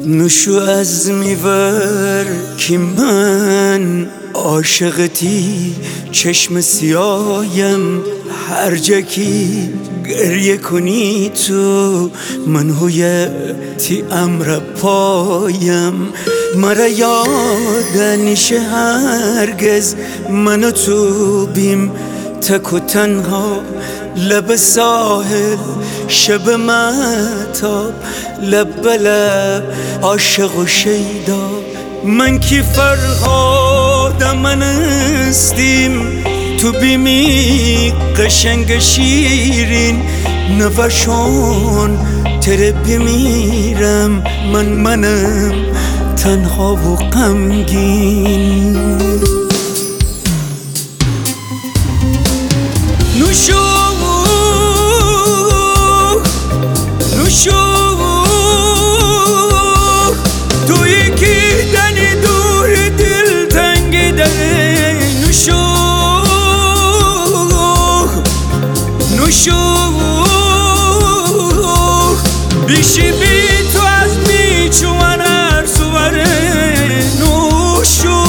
نوشو از میور که من عاشقتی چشم سیایم هر جکی گریه کنی تو من هویتی امر پایم مرا یاد نیشه هرگز منو تو بیم تک و تنها لب ساحل شب مهتاب لب به لب عاشق و شیدا من کی فرهادم من استیم تو بیمی قشنگ شیرین نوشون تره بمیرم منم تنها و غمگین نوشو تو یکی دنی دور دل تنگ داره نوشو بیشی بی تو از میچو من هر سواره نوشو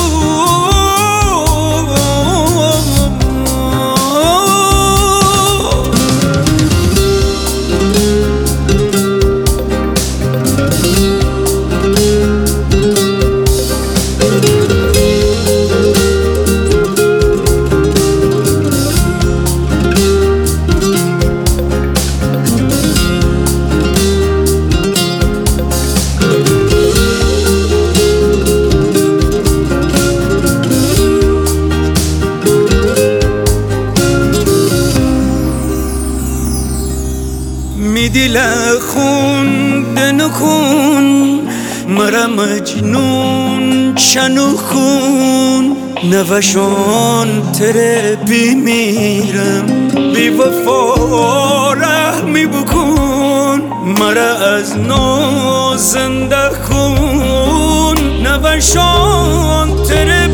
می دل خوندن کن مرا مجنون چنو خون نوشان تره بیمیرم بی وفا رحمی بکن مرا از نو زنده کن نوشان تره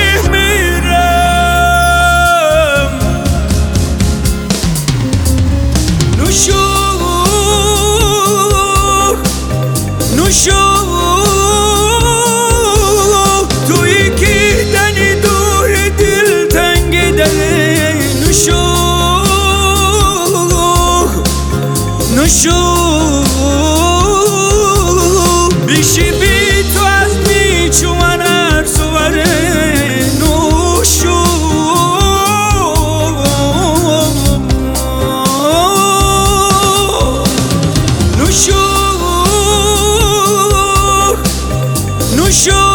بیمیرم نوشو تو یکی دنی دور دل تنگ داره نوشو بیشی بی تو از میچو من هر سواره نوشو نوشو